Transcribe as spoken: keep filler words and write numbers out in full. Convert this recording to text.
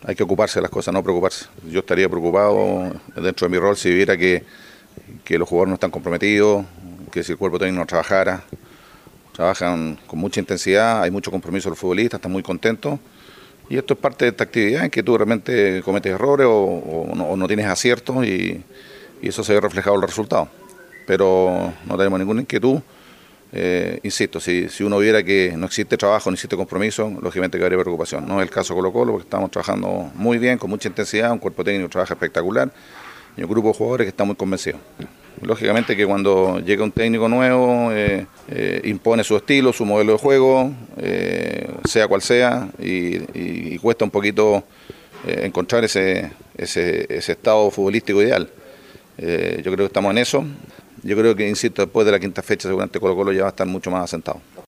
hay que ocuparse de las cosas, no preocuparse. Yo estaría preocupado dentro de mi rol si viera que, que los jugadores no están comprometidos, que si el cuerpo técnico no trabajara. Trabajan con mucha intensidad, hay mucho compromiso los futbolistas, están muy contentos. Y esto es parte de esta actividad en que tú realmente cometes errores o, o, no, o no tienes aciertos y, y eso se ve reflejado en los resultados. Pero no tenemos ninguna inquietud. Eh, insisto, si, si uno viera que no existe trabajo, no existe compromiso, lógicamente que habría preocupación. No es el caso de Colo-Colo, porque estamos trabajando muy bien, con mucha intensidad, un cuerpo técnico que trabaja espectacular y un grupo de jugadores que está muy convencido. Lógicamente que cuando llega un técnico nuevo, eh, eh, impone su estilo, su modelo de juego, eh, sea cual sea, y, y, y cuesta un poquito eh, encontrar ese, ese, ese estado futbolístico ideal. Eh, yo creo que estamos en eso. Yo creo que, insisto, después de la quinta fecha seguramente Colo-Colo ya va a estar mucho más asentado.